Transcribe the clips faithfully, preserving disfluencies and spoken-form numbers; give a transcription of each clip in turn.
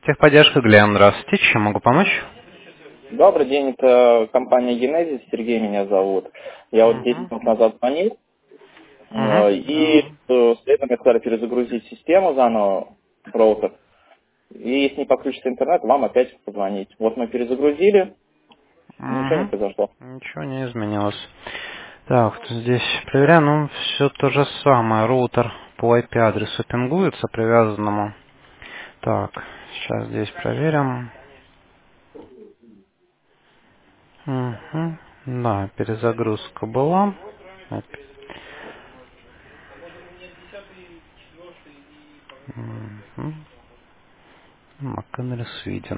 Техподдержка, Глен, здравствуйте. Чем могу помочь? Добрый день, это компания Генезис, Сергей меня зовут. Я вот десять Угу. минут назад звонил, Угу. э, и э, следом мне сказали перезагрузить систему заново, роутер. И если не подключится интернет, вам опять позвонить. Вот мы перезагрузили, ничего не Угу. произошло. Ничего не изменилось. Так, вот здесь проверяем, ну, все то же самое. Роутер по ай пи-адресу пингуется привязанному. Так, сейчас здесь проверим. Угу. Да, перезагрузка была. Угу. McInnes Sweden.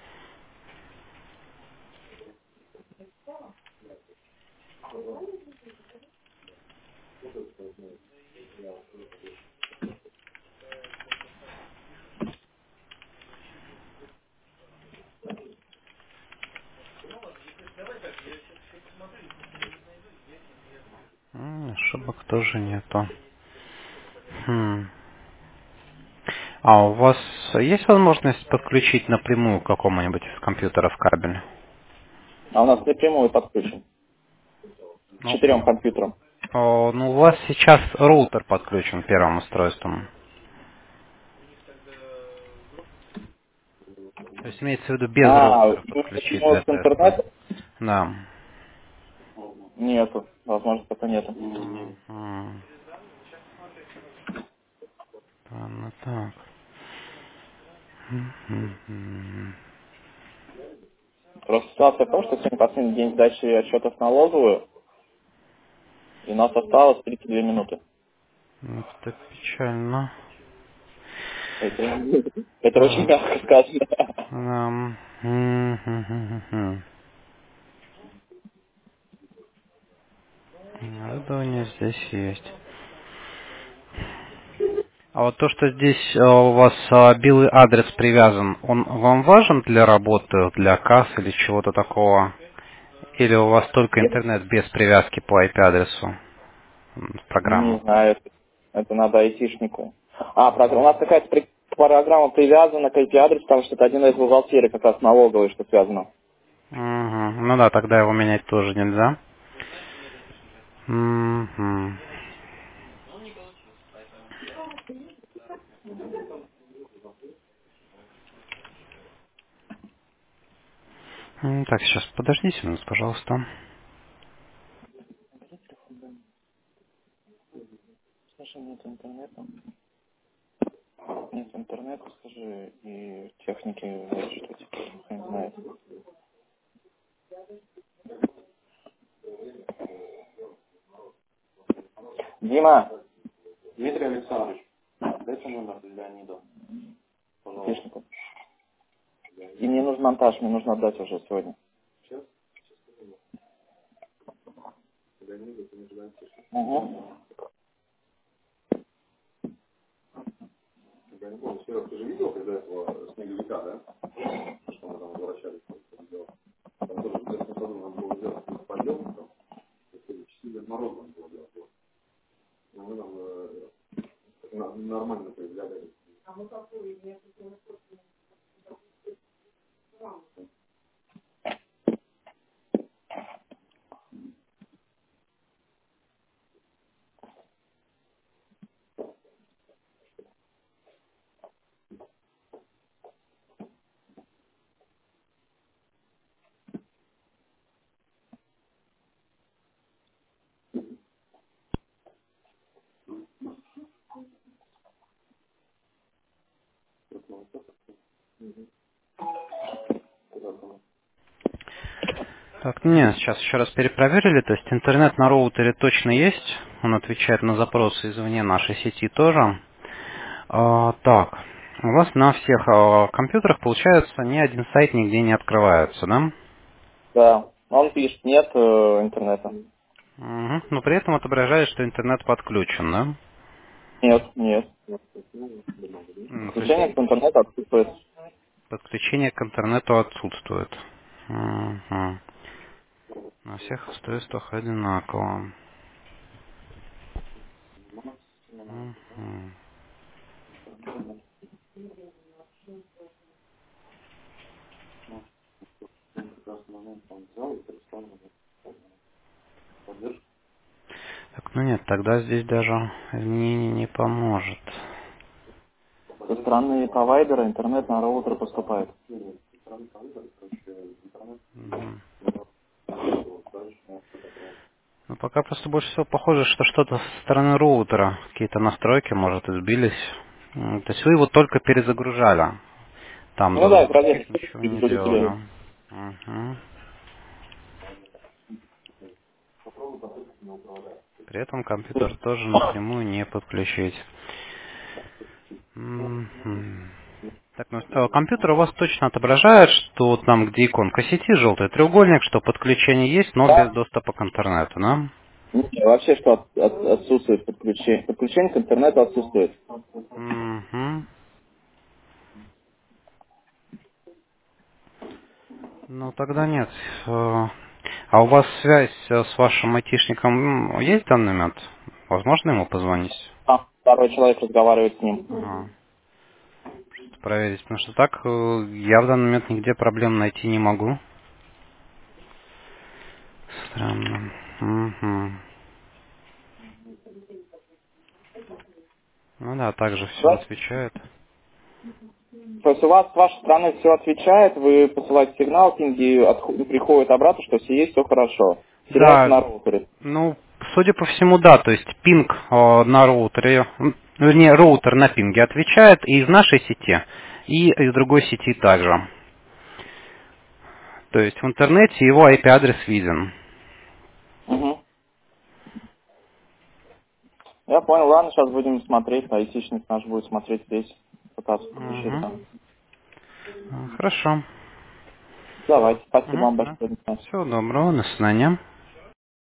М, Ошибок тоже нету. Хм. А у вас есть возможность подключить напрямую к какому-нибудь из компьютеров кабель? А у нас напрямую подключен к Ну, четырем компьютерам. о, ну, у вас сейчас роутер подключен к первым устройствам. То есть имеется в виду без А, роутера именно подключить напрямую для с теста. интернета? Да. Нету, возможно, пока нету. Мгм. Ладно, так. Мгм. Просто ситуация в том, что сегодня последний день сдачи отчетов налоговую, и у нас осталось тридцать две минуты. Это печально. Это, это очень Так. мягко сказано. Ам, мгм. Оборудование здесь есть. А вот то, что здесь а, у вас а, белый адрес привязан, он вам важен для работы, для касс или чего-то такого? Или у вас только интернет без привязки по ай пи-адресу м, в Не программу? знаю, это, это надо айтишнику. А, программа- у нас какая-то при- программа привязана к ай пи-адресу, потому что это один из бухгалтерий, как раз налоговый, что связано. Мгм. Ну да, тогда его менять тоже нельзя. Мгм. М, Так, сейчас подождите минут, пожалуйста. Скажи, нет интернета. Нет интернета, скажи, и техники, вот что типа, хрен знает. Дима! Дмитрий Александрович, дайте номер Леонида, пожалуйста. И мне нужен монтаж, мне нужно отдать уже сегодня. Угу. Так, нет, сейчас еще раз перепроверили, то есть интернет на роутере точно есть, он отвечает на запросы извне нашей сети тоже. А, так, у вас на всех а, компьютерах, получается, ни один сайт нигде не открывается, да? Да. Он пишет, нет э, интернета. Мгм. Но при этом отображает, что интернет подключен, да? Нет, нет. М, То есть Включение к интернету отсутствует. подключение к интернету отсутствует. Мгм. На всех устройствах одинаково. Мгм. Так, ну нет, тогда здесь даже изменение не поможет. Со стороны провайдера интернет на роутер поступает. Мгм. Ну, пока просто больше всего похоже, что что-то со стороны роутера, какие-то настройки, может, избились. М, То есть вы его только перезагрузали. Там Ну да, загрузившись, проверь, ничего не вроде тебе. делали. Мгм. При этом компьютер тоже напрямую не подключить. Мгм. Так, ну, э, компьютер у вас точно отображает, что там, где иконка сети, желтый треугольник, что подключение есть, но без Да. доступа к интернету, да? Не, вообще, что от- от- отсутствует подключение. Подключение к интернету отсутствует. Мгм. Ну, тогда нет. Э, А у вас связь э, с вашим айтишником м, есть в данный момент? Возможно ему позвонить? Там второй человек разговаривает с ним. Ага. Просто проверить, потому что так э, я в данный момент нигде проблем найти не могу. Странно. Мгм. Ну да, также все Да? отвечает. То есть у вас с вашей стороны все отвечает, вы посылаете сигнал, пинги отху- приходят обратно, что все есть, все хорошо. Теряется Да, на роутере. ну, судя по всему, да, то есть пинг э, на роутере, м, вернее, роутер на пинге отвечает и из нашей сети, и из другой сети также. То есть в интернете его ай пи-адрес виден. Угу. Я понял, ладно, сейчас будем смотреть, айтишник наш будет смотреть здесь, пытаться подключить Угу. там. Хорошо. Давайте, спасибо Угу. вам большое. Всего доброго, до свидания.